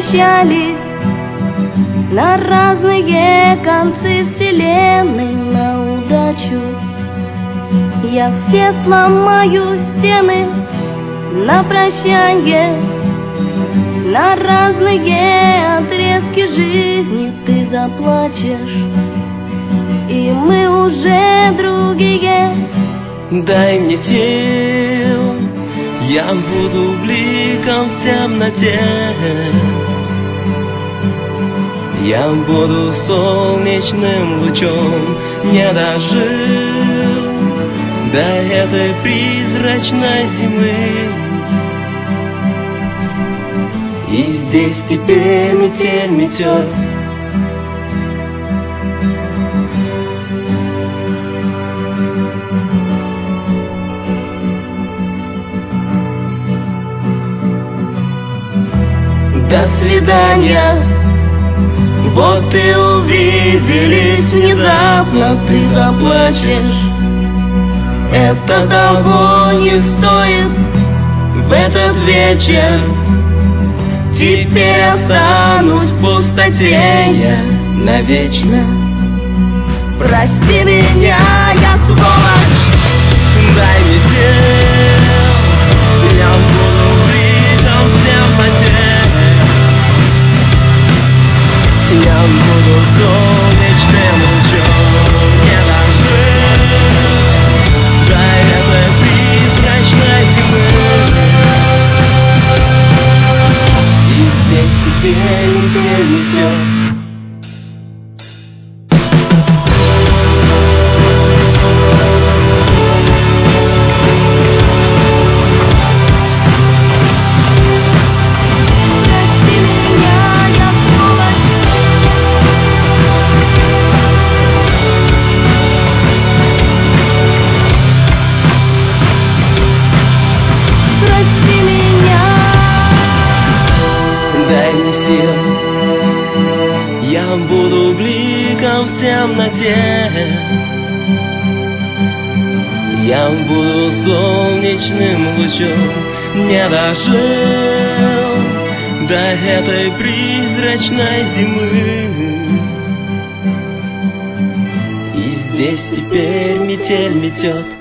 размчались на разные концы вселенной на удачу. Я все сломаю стены на прощанье, на разные отрезки жизни ты заплачешь, и мы уже другие. Дай мне сил, я буду бликом в темноте. Я буду солнечным лучом, не дожил до этой призрачной зимы. И здесь теперь метель метет. До свидания. Вот и увиделись внезапно, ты заплачешь. Это того не стоит в этот вечер. Теперь останусь в пустоте я навечно. Прости меня, я сволочь. Дай мне сил, я буду близом в темноте. Я буду солнечным лучом, не дожил до этой призрачной зимы. И здесь теперь метель метет. Я буду бликом в темноте. Я буду солнечным лучом, не дожил до этой призрачной зимы. И здесь теперь метель метет.